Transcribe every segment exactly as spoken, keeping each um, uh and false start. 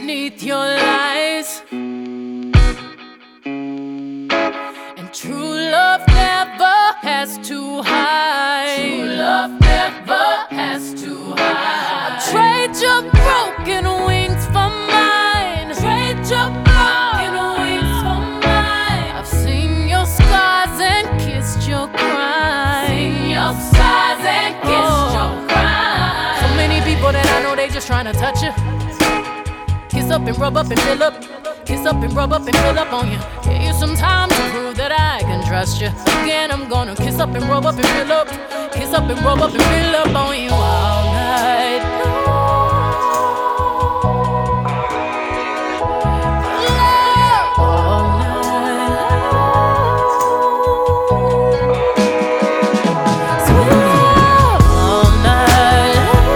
beneath your lies. And true love never has to hide. True love never has to hide. I'll trade your broken wings for mine. Trade your broken wings for mine. I've seen your scars and kissed your cries. Seen your scars and kissed oh. your cries. So many people that I know, they just trying to touch you. Kiss up and rub up and fill up. Kiss up and rub up and fill up on you. Give you some time to prove that I can trust you. Again, I'm gonna kiss up and rub up and fill up. Kiss up and rub up and fill up on you all night long. All night long. Sweet love all night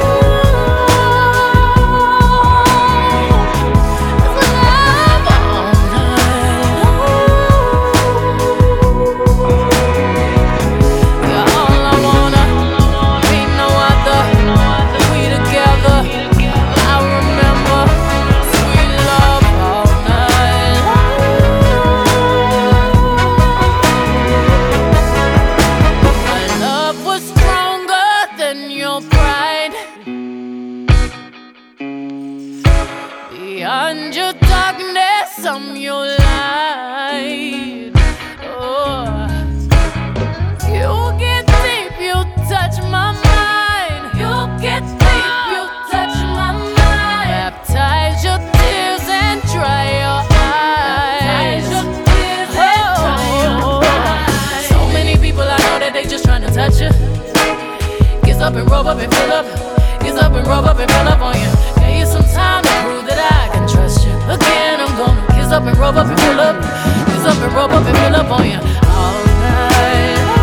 beyond your darkness, I'm your light. Oh, you get deep, you touch my mind. You get deep, you touch my mind. Baptize your tears and dry your eyes. Baptize your tears and dry your eyes. So many people I know that they just trying to touch you. Kiss up and rub up and fill up. Kiss up and rub up and fill up on you. Give you some time to prove that I can trust you. Again, I'm gonna kiss up and rub up and fill up. Kiss up and rub up and fill up on you all night long.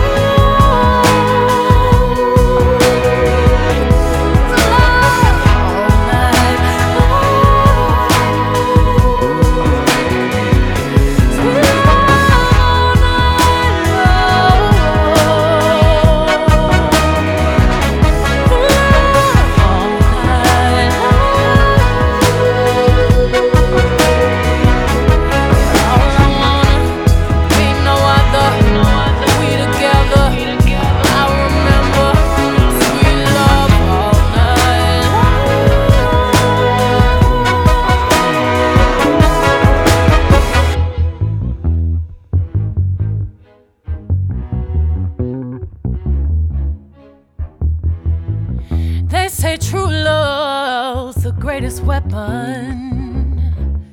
They say true love's the greatest weapon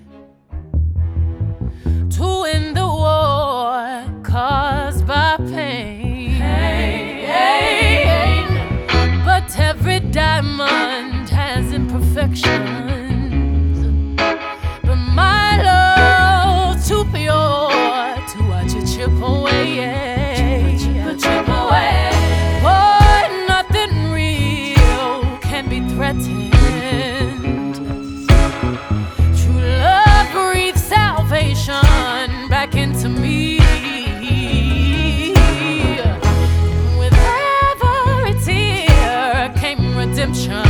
to win the war caused by pain. Pain. But every diamond has imperfections. But my love's too pure to watch it chip away. Chip, chip, chip away. True love breathes salvation back into me. With every tear came redemption,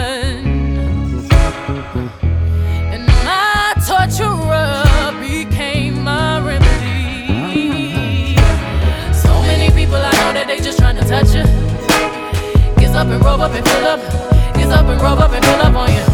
and my torturer became my remedy. So many people I know that they just trying to touch you. Kiss up and rub up and fill up. Kiss up and rub up and fill up on you.